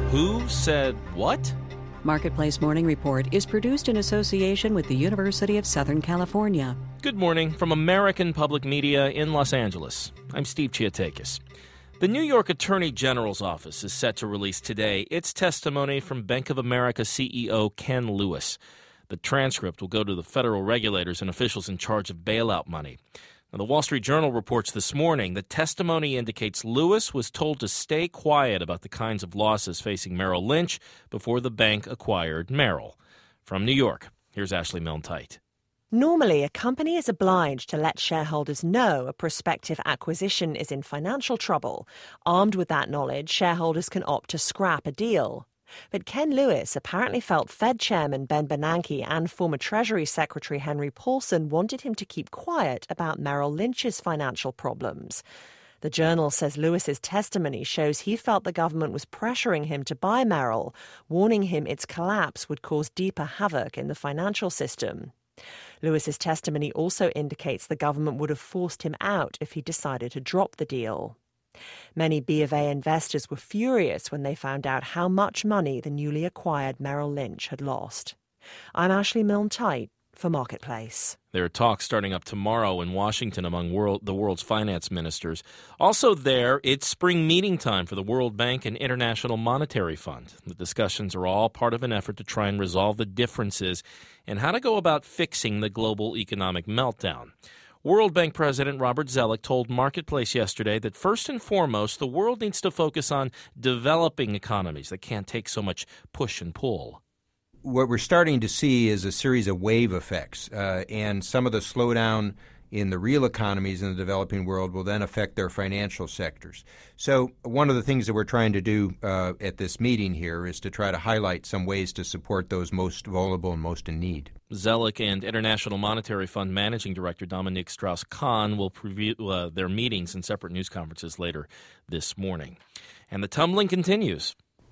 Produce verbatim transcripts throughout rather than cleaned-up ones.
Who said what? Marketplace Morning Report is produced in association with the University of Southern California. Good morning from American Public Media in Los Angeles. I'm Steve Chiatakis. The New York Attorney General's office is set to release today its testimony from Bank of America C E O Ken Lewis. The transcript will go to the federal regulators and officials in charge of bailout money. Now, the Wall Street Journal reports this morning the testimony indicates Lewis was told to stay quiet about the kinds of losses facing Merrill Lynch before the bank acquired Merrill. From New York, here's Ashley Milne-Tite. Normally, a company is obliged to let shareholders know a prospective acquisition is in financial trouble. Armed with that knowledge, shareholders can opt to scrap a deal. But Ken Lewis apparently felt Fed Chairman Ben Bernanke and former Treasury Secretary Henry Paulson wanted him to keep quiet about Merrill Lynch's financial problems. The Journal says Lewis's testimony shows he felt the government was pressuring him to buy Merrill, warning him its collapse would cause deeper havoc in the financial system. Lewis's testimony also indicates the government would have forced him out if he decided to drop the deal. Many B of A investors were furious when they found out how much money the newly acquired Merrill Lynch had lost. I'm Ashley Milne-Tite for Marketplace. There are talks starting up tomorrow in Washington among world, the world's finance ministers. Also there, it's spring meeting time for the World Bank and International Monetary Fund. The discussions are all part of an effort to try and resolve the differences in how to go about fixing the global economic meltdown. World Bank President Robert Zoellick told Marketplace yesterday that first and foremost, the world needs to focus on developing economies that can't take so much push and pull. What we're starting to see is a series of wave effects, uh, and some of the slowdown in the real economies in the developing world will then affect their financial sectors. So one of the things that we're trying to do uh, at this meeting here is to try to highlight some ways to support those most vulnerable and most in need. Zoellick and International Monetary Fund Managing Director Dominique Strauss-Kahn will preview uh, their meetings in separate news conferences later this morning. And the tumbling continues.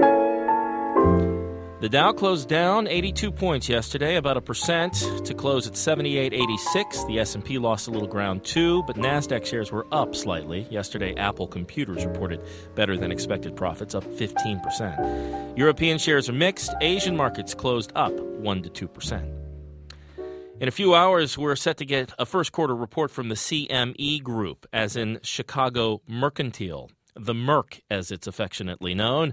The Dow closed down eighty-two points yesterday, about a percent, to close at seventy-eight eighty-six. The S and P lost a little ground too, but NASDAQ shares were up slightly. Yesterday, Apple Computers reported better than expected profits, up fifteen percent. European shares are mixed. Asian markets closed up one to two percent. In a few hours, we're set to get a first quarter report from the C M E Group, as in Chicago Mercantile, the Merc as it's affectionately known.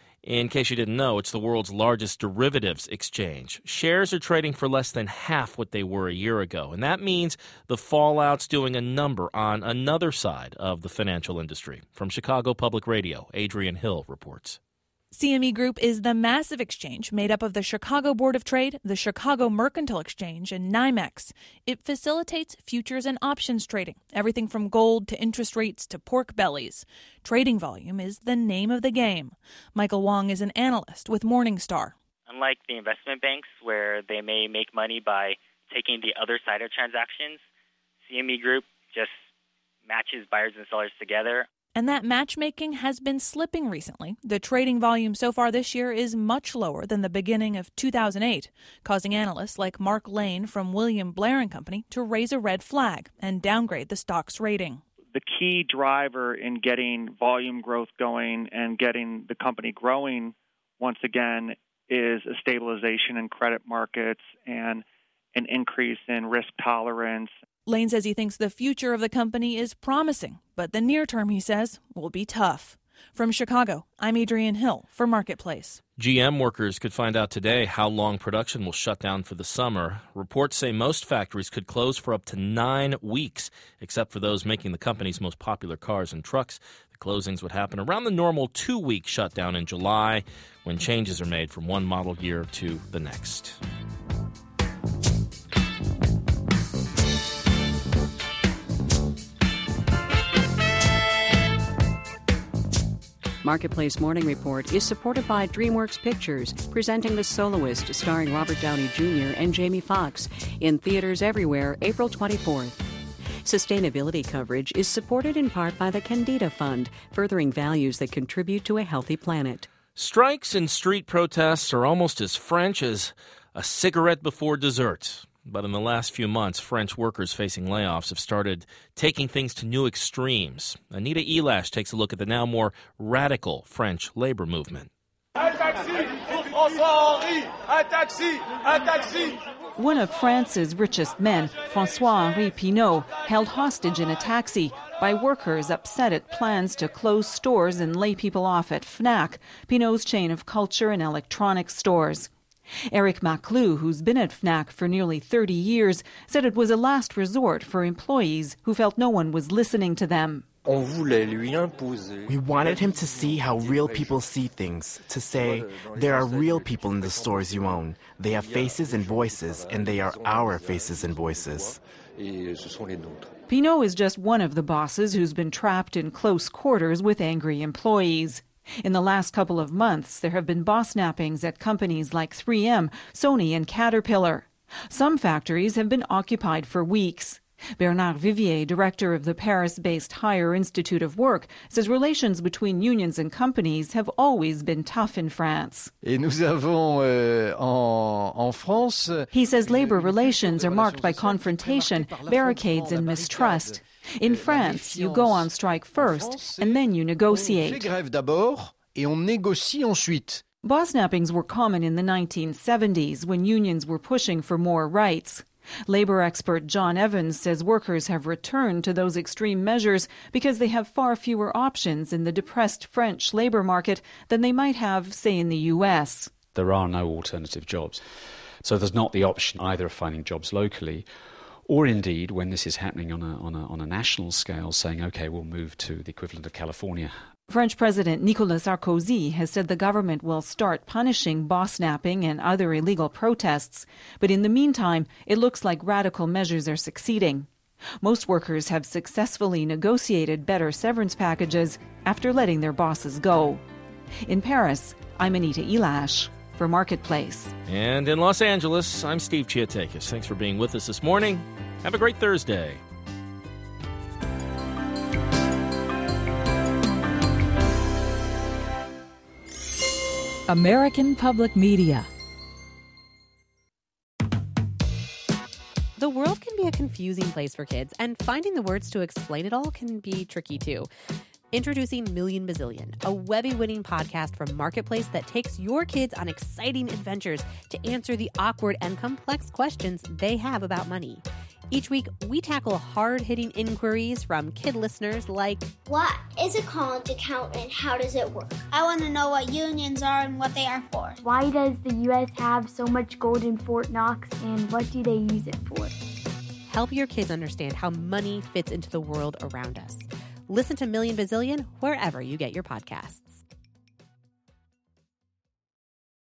In case you didn't know, it's the world's largest derivatives exchange. Shares are trading for less than half what they were a year ago, and that means the fallout's doing a number on another side of the financial industry. From Chicago Public Radio, Adrian Hill reports. C M E Group is the massive exchange made up of the Chicago Board of Trade, the Chicago Mercantile Exchange, and NYMEX. It facilitates futures and options trading, everything from gold to interest rates to pork bellies. Trading volume is the name of the game. Michael Wong is an analyst with Morningstar. Unlike the investment banks, where they may make money by taking the other side of transactions, C M E Group just matches buyers and sellers together. And that matchmaking has been slipping recently. The trading volume so far this year is much lower than the beginning of two thousand eight, causing analysts like Mark Lane from William Blair and Company to raise a red flag and downgrade the stock's rating. The key driver in getting volume growth going and getting the company growing once again is a stabilization in credit markets and an increase in risk tolerance. Lane says he thinks the future of the company is promising, but the near term, he says, will be tough. From Chicago, I'm Adrian Hill for Marketplace. G M workers could find out today how long production will shut down for the summer. Reports say most factories could close for up to nine weeks, except for those making the company's most popular cars and trucks. The closings would happen around the normal two-week shutdown in July, when changes are made from one model year to the next. Marketplace Morning Report is supported by DreamWorks Pictures, presenting The Soloist, starring Robert Downey Junior and Jamie Foxx, in theaters everywhere, April twenty-fourth. Sustainability coverage is supported in part by the Candida Fund, furthering values that contribute to a healthy planet. Strikes and street protests are almost as French as a cigarette before dessert. But in the last few months, French workers facing layoffs have started taking things to new extremes. Anita Elash takes a look at the now more radical French labor movement. As One of France's richest men, François-Henri Pinault, held hostage in a taxi by workers upset at plans to close stores and lay people off at Fnac, Pinault's chain of culture and electronics stores. Eric Maclou, who's been at Fnac for nearly thirty years, said it was a last resort for employees who felt no one was listening to them. We wanted him to see how real people see things, to say, there are real people in the stores you own. They have faces and voices, and they are our faces and voices. Pinault is just one of the bosses who's been trapped in close quarters with angry employees. In the last couple of months, there have been boss nappings at companies like three M, Sony, and Caterpillar. Some factories have been occupied for weeks. Bernard Vivier, director of the Paris-based Higher Institute of Work, says relations between unions and companies have always been tough in France. Et nous avons, euh, en, en France, he says labor relations are marked by confrontation, barricades, and mistrust. In France, you go on strike first, and then you negotiate. Boss nappings were common in the nineteen seventies when unions were pushing for more rights. Labor expert John Evans says workers have returned to those extreme measures because they have far fewer options in the depressed French labor market than they might have, say, in the U S. There are no alternative jobs. So there's not the option either of finding jobs locally or indeed, when this is happening on a, on a, on a national scale, saying, OK, we'll move to the equivalent of California. French President Nicolas Sarkozy has said the government will start punishing boss napping and other illegal protests. But in the meantime, it looks like radical measures are succeeding. Most workers have successfully negotiated better severance packages after letting their bosses go. In Paris, I'm Anita Elash for Marketplace. And in Los Angeles, I'm Steve Chiatakis. Thanks for being with us this morning. Have a great Thursday. American Public Media. The world can be a confusing place for kids, and finding the words to explain it all can be tricky too. Introducing Million Bazillion, a Webby-winning podcast from Marketplace that takes your kids on exciting adventures to answer the awkward and complex questions they have about money. Each week, we tackle hard-hitting inquiries from kid listeners like, what is a college account and how does it work? I want to know what unions are and what they are for. Why does the U S have so much gold in Fort Knox and what do they use it for? Help your kids understand how money fits into the world around us. Listen to Million Bazillion wherever you get your podcasts.